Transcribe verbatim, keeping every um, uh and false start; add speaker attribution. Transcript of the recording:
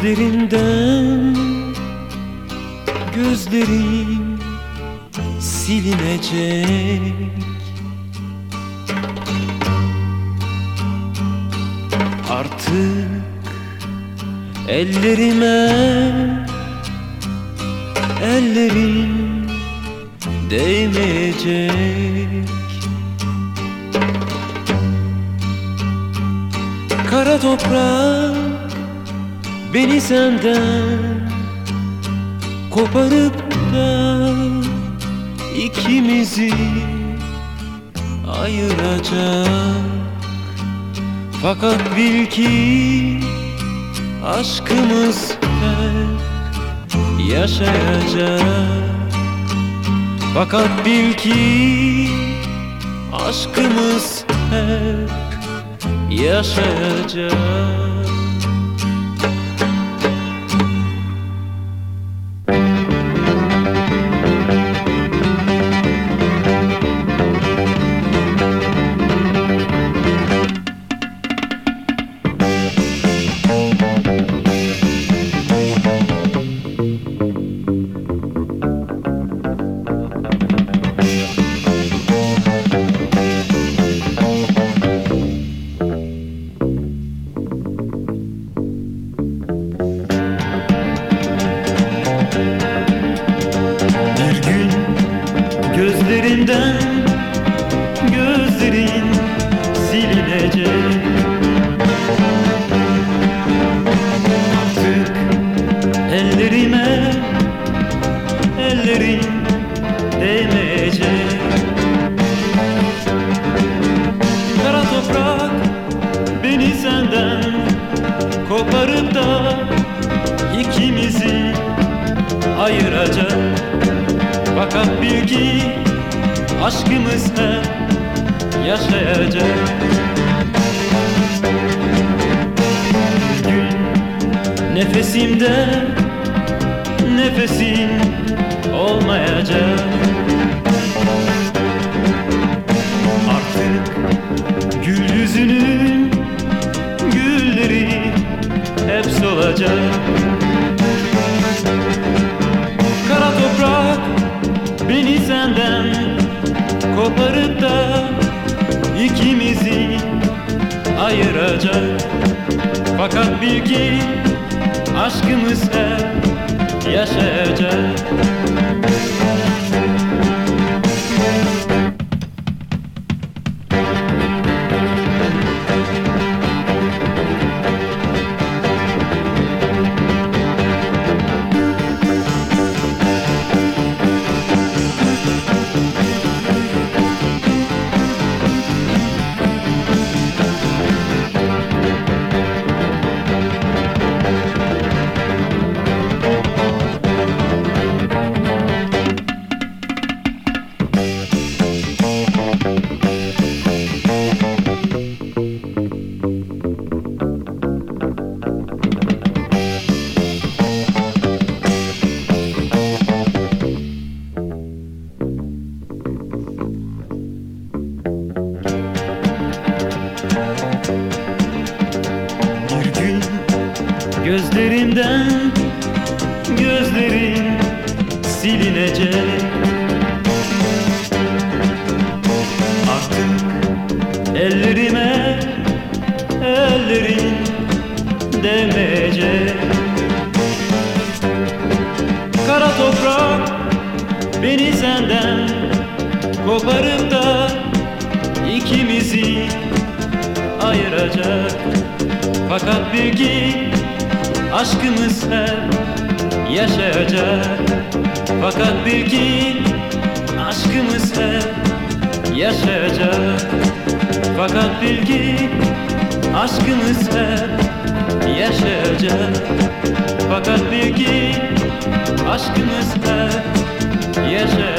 Speaker 1: Gözlerinden gözlerim silinecek. Artık ellerime ellerin değmeyecek. Kara toprak beni senden koparıp da ikimizi ayıracak. Fakat bil ki aşkımız hep yaşayacak. Fakat bil ki aşkımız hep yaşayacak. Gözlerinden gözlerin silinecek. Artık ellerime ellerin değmeyecek. Kara toprak beni senden koparıp da ikimizi ayıracak. Fakat bil ki aşkımız hep yaşayacak. Bir gün nefesimde nefesin olmayacak. Artık gül yüzünün gülleri hep solacak. Kara toprak beni senden koparıp da ikimizi ayıracak. Fakat bil ki aşkımız hep yaşayacak. Gözlerinden gözlerin silinecek. Artık ellerime ellerin değmeyecek. Kara toprak beni senden koparıp da ikimizi ayıracak. Fakat bil ki aşkımız hep yaşayacak. Fakat bil ki aşkımız hep yaşayacak. Fakat bil ki aşkımız hep yaşayacak. Fakat bil ki aşkımız hep yaşayacak.